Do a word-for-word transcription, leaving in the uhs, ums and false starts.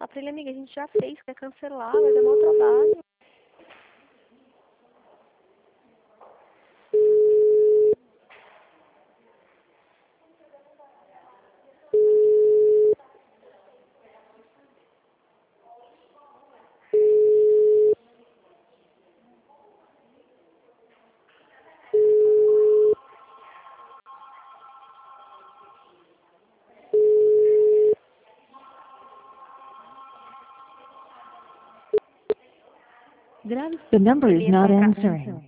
Fala pra ele, amiga, a gente já fez, quer cancelar, vai dar mau trabalho. The number is Ele ia not comprar. answering.